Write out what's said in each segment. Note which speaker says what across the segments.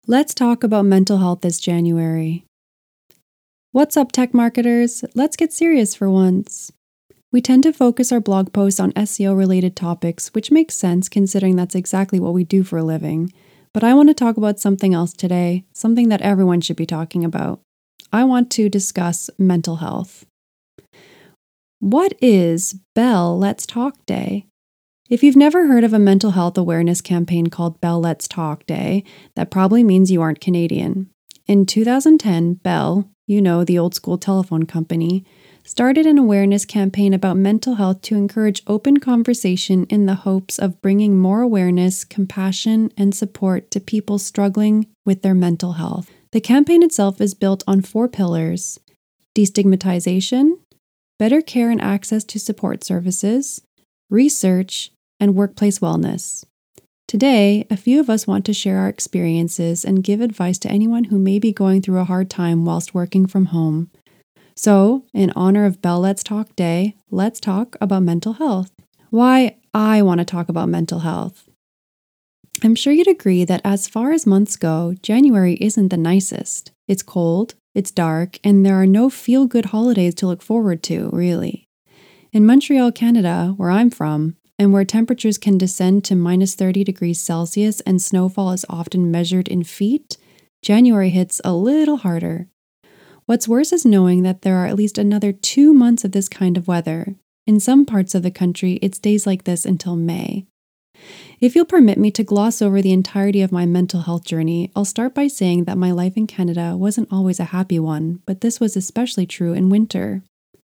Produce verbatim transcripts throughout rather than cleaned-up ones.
Speaker 1: Let's talk about mental health this January. What's up, tech marketers? Let's get serious for once. We tend to focus our blog posts on S E O-related topics, which makes sense considering that's exactly what we do for a living. But I want to talk about something else today, something that everyone should be talking about. I want to discuss mental health. What is Bell Let's Talk Day? If you've never heard of a mental health awareness campaign called Bell Let's Talk Day, that probably means you aren't Canadian. In two thousand ten, Bell, you know, the old school telephone company, started an awareness campaign about mental health to encourage open conversation in the hopes of bringing more awareness, compassion, and support to people struggling with their mental health. The campaign itself is built on four pillars: destigmatization, better care and access to support services, research, and workplace wellness. Today, a few of us want to share our experiences and give advice to anyone who may be going through a hard time whilst working from home. So, in honor of Bell Let's Talk Day, let's talk about mental health. Why I want to talk about mental health. I'm sure you'd agree that as far as months go, January isn't the nicest. It's cold, it's dark, and there are no feel-good holidays to look forward to, really. In Montreal, Canada, where I'm from, and where temperatures can descend to minus thirty degrees Celsius and snowfall is often measured in feet, January hits a little harder. What's worse is knowing that there are at least another two months of this kind of weather. In some parts of the country, it stays like this until May. If you'll permit me to gloss over the entirety of my mental health journey, I'll start by saying that my life in Canada wasn't always a happy one, but this was especially true in winter.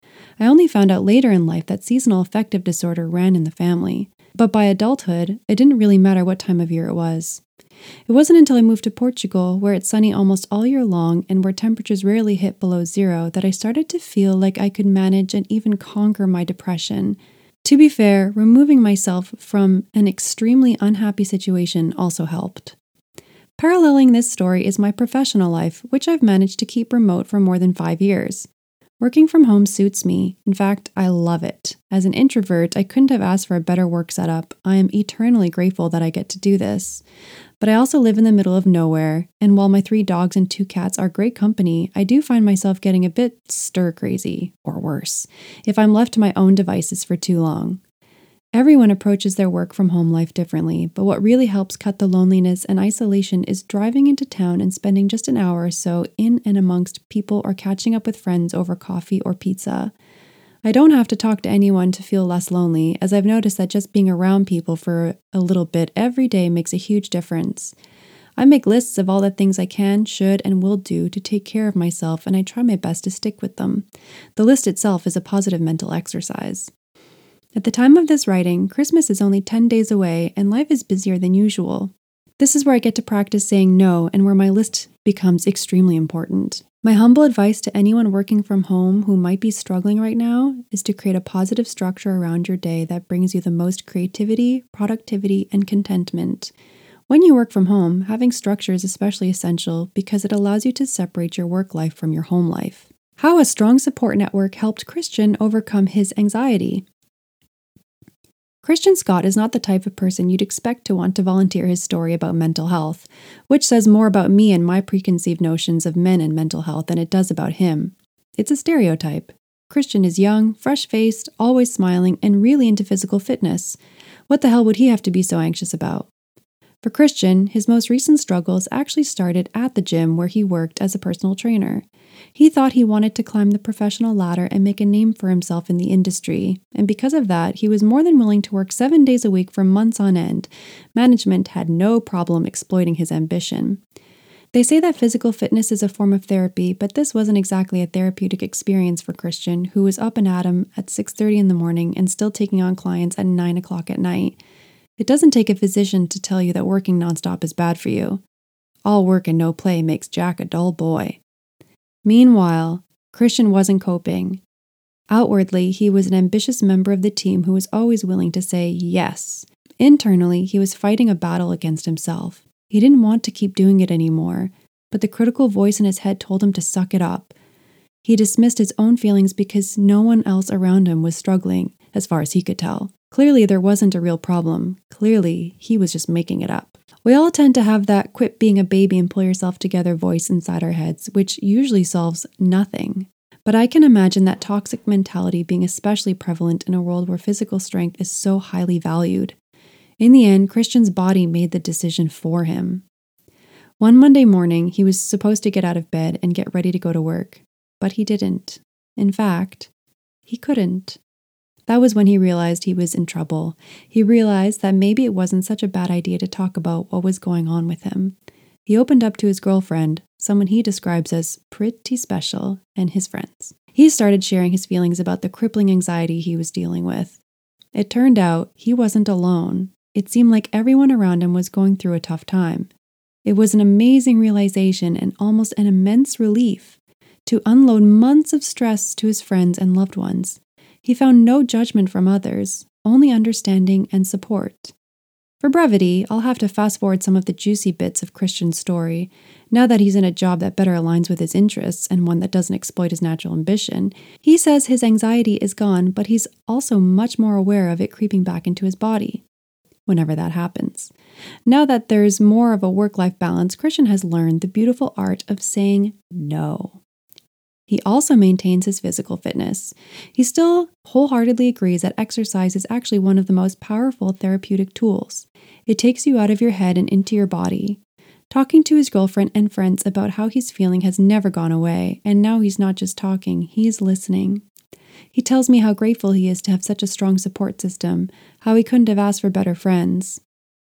Speaker 1: I only found out later in life that seasonal affective disorder ran in the family, but by adulthood, it didn't really matter what time of year it was. It wasn't until I moved to Portugal, where it's sunny almost all year long and where temperatures rarely hit below zero, that I started to feel like I could manage and even conquer my depression. To be fair, removing myself from an extremely unhappy situation also helped. Paralleling this story is my professional life, which I've managed to keep remote for more than five years. Working from home suits me. In fact, I love it. As an introvert, I couldn't have asked for a better work setup. I am eternally grateful that I get to do this. But I also live in the middle of nowhere, and while my three dogs and two cats are great company, I do find myself getting a bit stir-crazy, or worse, if I'm left to my own devices for too long. Everyone approaches their work from home life differently, but what really helps cut the loneliness and isolation is driving into town and spending just an hour or so in and amongst people or catching up with friends over coffee or pizza. I don't have to talk to anyone to feel less lonely, as I've noticed that just being around people for a little bit every day makes a huge difference. I make lists of all the things I can, should, and will do to take care of myself, and I try my best to stick with them. The list itself is a positive mental exercise. At the time of this writing, Christmas is only ten days away and life is busier than usual. This is where I get to practice saying no and where my list becomes extremely important. My humble advice to anyone working from home who might be struggling right now is to create a positive structure around your day that brings you the most creativity, productivity, and contentment. When you work from home, having structure is especially essential because it allows you to separate your work life from your home life. How a strong support network helped Christian overcome his anxiety. Christian Scott is not the type of person you'd expect to want to volunteer his story about mental health, which says more about me and my preconceived notions of men and mental health than it does about him. It's a stereotype. Christian is young, fresh-faced, always smiling, and really into physical fitness. What the hell would he have to be so anxious about? For Christian, his most recent struggles actually started at the gym where he worked as a personal trainer. He thought he wanted to climb the professional ladder and make a name for himself in the industry, and because of that, he was more than willing to work seven days a week for months on end. Management had no problem exploiting his ambition. They say that physical fitness is a form of therapy, but this wasn't exactly a therapeutic experience for Christian, who was up and at 'em at six thirty in the morning and still taking on clients at nine o'clock at night. It doesn't take a physician to tell you that working nonstop is bad for you. All work and no play makes Jack a dull boy. Meanwhile, Christian wasn't coping. Outwardly, he was an ambitious member of the team who was always willing to say yes. Internally, he was fighting a battle against himself. He didn't want to keep doing it anymore, but the critical voice in his head told him to suck it up. He dismissed his own feelings because no one else around him was struggling, as far as he could tell. Clearly, there wasn't a real problem. Clearly, he was just making it up. We all tend to have that quit being a baby and pull yourself together voice inside our heads, which usually solves nothing. But I can imagine that toxic mentality being especially prevalent in a world where physical strength is so highly valued. In the end, Christian's body made the decision for him. One Monday morning, he was supposed to get out of bed and get ready to go to work, but he didn't. In fact, he couldn't. That was when he realized he was in trouble. He realized that maybe it wasn't such a bad idea to talk about what was going on with him. He opened up to his girlfriend, someone he describes as pretty special, and his friends. He started sharing his feelings about the crippling anxiety he was dealing with. It turned out he wasn't alone. It seemed like everyone around him was going through a tough time. It was an amazing realization and almost an immense relief to unload months of stress to his friends and loved ones. He found no judgment from others, only understanding and support. For brevity, I'll have to fast forward some of the juicy bits of Christian's story. Now that he's in a job that better aligns with his interests and one that doesn't exploit his natural ambition, he says his anxiety is gone, but he's also much more aware of it creeping back into his body, whenever that happens. Now that there's more of a work-life balance, Christian has learned the beautiful art of saying no. He also maintains his physical fitness. He still wholeheartedly agrees that exercise is actually one of the most powerful therapeutic tools. It takes you out of your head and into your body. Talking to his girlfriend and friends about how he's feeling has never gone away, and now he's not just talking, he's listening. He tells me how grateful he is to have such a strong support system, how he couldn't have asked for better friends.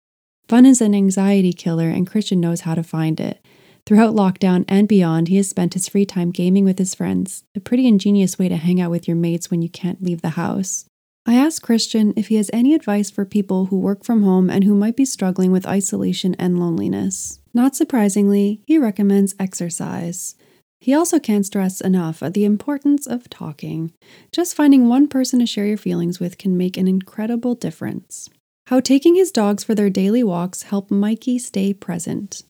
Speaker 1: Fun is an anxiety killer, and Christian knows how to find it. Throughout lockdown and beyond, he has spent his free time gaming with his friends, a pretty ingenious way to hang out with your mates when you can't leave the house. I asked Christian if he has any advice for people who work from home and who might be struggling with isolation and loneliness. Not surprisingly, he recommends exercise. He also can't stress enough the importance of talking. Just finding one person to share your feelings with can make an incredible difference. How taking his dogs for their daily walks help Mikey stay present.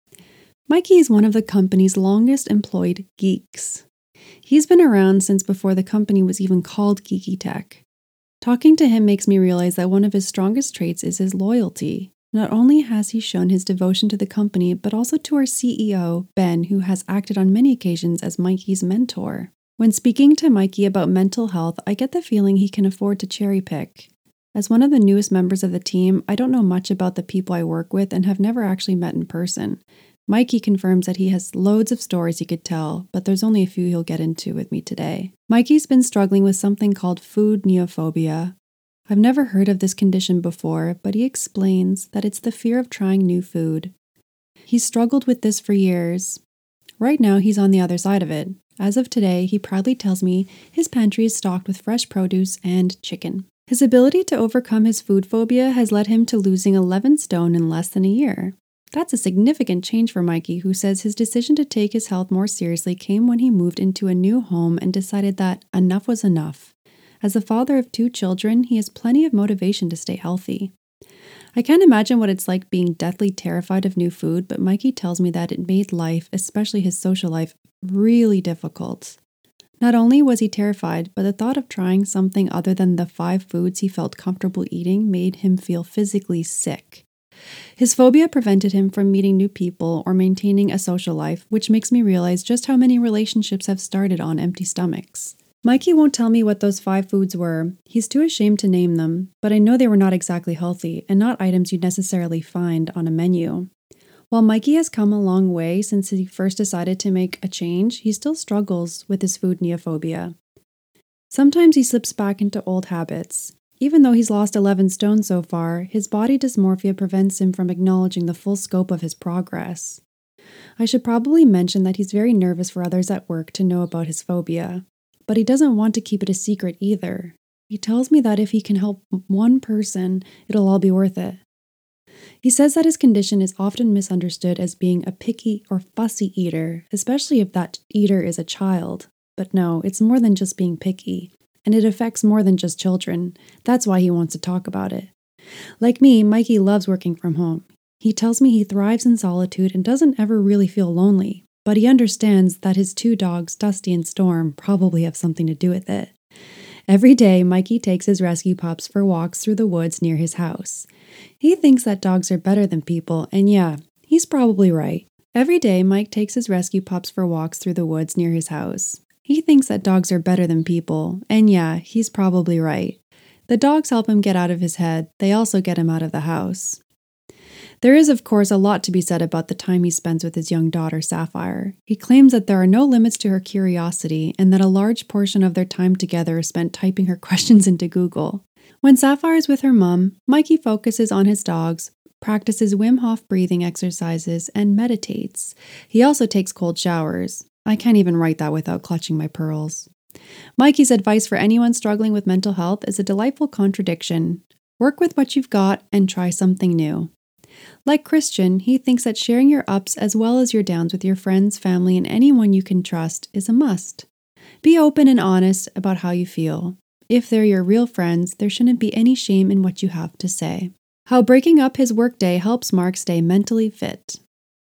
Speaker 1: Mikey is one of the company's longest employed geeks. He's been around since before the company was even called Geeky Tech. Talking to him makes me realize that one of his strongest traits is his loyalty. Not only has he shown his devotion to the company, but also to our C E O, Ben, who has acted on many occasions as Mikey's mentor. When speaking to Mikey about mental health, I get the feeling he can afford to cherry pick. As one of the newest members of the team, I don't know much about the people I work with and have never actually met in person. Mikey confirms that he has loads of stories he could tell, but there's only a few he'll get into with me today. Mikey's been struggling with something called food neophobia. I've never heard of this condition before, but he explains that it's the fear of trying new food. He's struggled with this for years. Right now, he's on the other side of it. As of today, he proudly tells me his pantry is stocked with fresh produce and chicken. His ability to overcome his food phobia has led him to losing eleven stone in less than a year. That's a significant change for Mikey, who says his decision to take his health more seriously came when he moved into a new home and decided that enough was enough. As the father of two children, he has plenty of motivation to stay healthy. I can't imagine what it's like being deathly terrified of new food, but Mikey tells me that it made life, especially his social life, really difficult. Not only was he terrified, but the thought of trying something other than the five foods he felt comfortable eating made him feel physically sick. His phobia prevented him from meeting new people or maintaining a social life, which makes me realize just how many relationships have started on empty stomachs. Mikey won't tell me what those five foods were. He's too ashamed to name them, but I know they were not exactly healthy and not items you'd necessarily find on a menu. While Mikey has come a long way since he first decided to make a change, he still struggles with his food neophobia. Sometimes he slips back into old habits. Even though he's lost eleven stone so far, his body dysmorphia prevents him from acknowledging the full scope of his progress. I should probably mention that he's very nervous for others at work to know about his phobia, but he doesn't want to keep it a secret either. He tells me that if he can help one person, it'll all be worth it. He says that his condition is often misunderstood as being a picky or fussy eater, especially if that eater is a child. But no, it's more than just being picky. And it affects more than just children. That's why he wants to talk about it. Like me, Mikey loves working from home. He tells me he thrives in solitude and doesn't ever really feel lonely, but he understands that his two dogs, Dusty and Storm, probably have something to do with it. Every day, Mikey takes his rescue pups for walks through the woods near his house. He thinks that dogs are better than people, and yeah, he's probably right. Every day, Mike takes his rescue pups for walks through the woods near his house. He thinks that dogs are better than people, and yeah, he's probably right. The dogs help him get out of his head. They also get him out of the house. There is, of course, a lot to be said about the time he spends with his young daughter, Sapphire. He claims that there are no limits to her curiosity and that a large portion of their time together is spent typing her questions into Google. When Sapphire is with her mom, Mikey focuses on his dogs, practices Wim Hof breathing exercises, and meditates. He also takes cold showers. I can't even write that without clutching my pearls. Mikey's advice for anyone struggling with mental health is a delightful contradiction. Work with what you've got and try something new. Like Christian, he thinks that sharing your ups as well as your downs with your friends, family, and anyone you can trust is a must. Be open and honest about how you feel. If they're your real friends, there shouldn't be any shame in what you have to say. How breaking up his workday helps Mark stay mentally fit.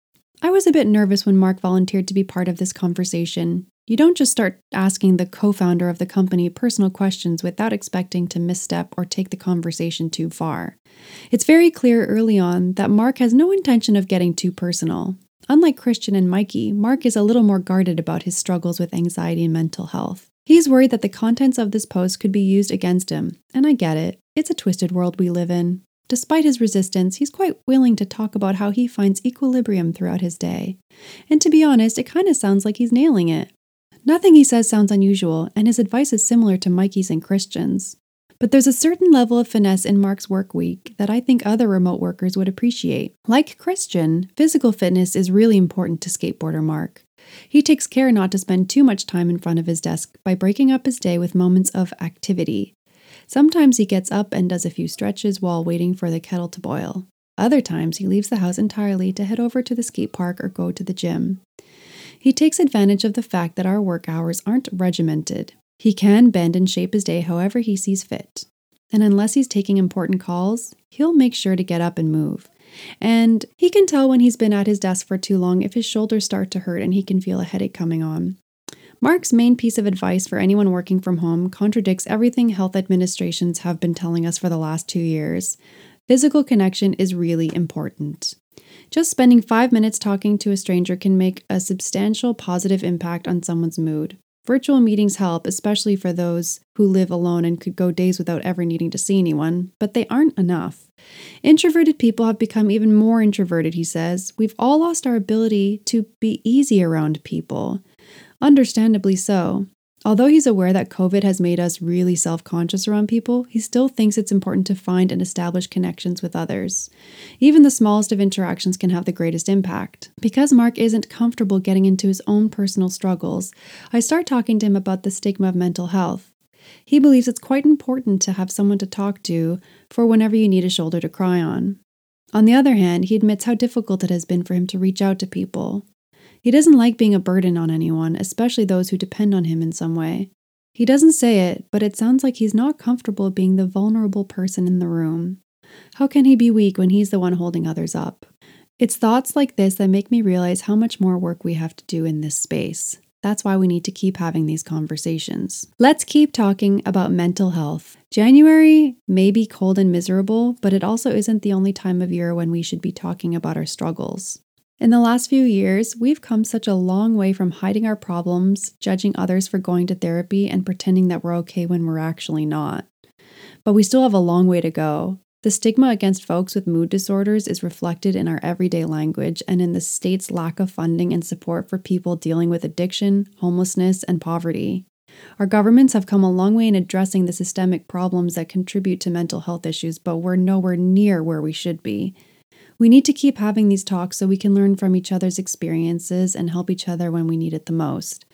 Speaker 1: I was a bit nervous when Mark volunteered to be part of this conversation. You don't just start asking the co-founder of the company personal questions without expecting to misstep or take the conversation too far. It's very clear early on that Mark has no intention of getting too personal. Unlike Christian and Mikey, Mark is a little more guarded about his struggles with anxiety and mental health. He's worried that the contents of this post could be used against him, and I get it. It's a twisted world we live in. Despite his resistance, he's quite willing to talk about how he finds equilibrium throughout his day. And to be honest, it kind of sounds like he's nailing it. Nothing he says sounds unusual, and his advice is similar to Mikey's and Christian's. But there's a certain level of finesse in Mark's work week that I think other remote workers would appreciate. Like Christian, physical fitness is really important to skateboarder Mark. He takes care not to spend too much time in front of his desk by breaking up his day with moments of activity. Sometimes he gets up and does a few stretches while waiting for the kettle to boil. Other times he leaves the house entirely to head over to the skate park or go to the gym. He takes advantage of the fact that our work hours aren't regimented. He can bend and shape his day however he sees fit. And unless he's taking important calls, he'll make sure to get up and move. And he can tell when he's been at his desk for too long if his shoulders start to hurt and he can feel a headache coming on. Mark's main piece of advice for anyone working from home contradicts everything health administrations have been telling us for the last two years. Physical connection is really important. Just spending five minutes talking to a stranger can make a substantial positive impact on someone's mood. Virtual meetings help, especially for those who live alone and could go days without ever needing to see anyone, but they aren't enough. Introverted people have become even more introverted, he says. We've all lost our ability to be easy around people. Understandably so. Although he's aware that COVID has made us really self-conscious around people, he still thinks it's important to find and establish connections with others. Even the smallest of interactions can have the greatest impact. Because Mark isn't comfortable getting into his own personal struggles, I start talking to him about the stigma of mental health. He believes it's quite important to have someone to talk to for whenever you need a shoulder to cry on. On the other hand, he admits how difficult it has been for him to reach out to people. He doesn't like being a burden on anyone, especially those who depend on him in some way. He doesn't say it, but it sounds like he's not comfortable being the vulnerable person in the room. How can he be weak when he's the one holding others up? It's thoughts like this that make me realize how much more work we have to do in this space. That's why we need to keep having these conversations. Let's keep talking about mental health. January may be cold and miserable, but it also isn't the only time of year when we should be talking about our struggles. In the last few years, we've come such a long way from hiding our problems, judging others for going to therapy, and pretending that we're okay when we're actually not. But we still have a long way to go. The stigma against folks with mood disorders is reflected in our everyday language and in the state's lack of funding and support for people dealing with addiction, homelessness, and poverty. Our governments have come a long way in addressing the systemic problems that contribute to mental health issues, but we're nowhere near where we should be. We need to keep having these talks so we can learn from each other's experiences and help each other when we need it the most.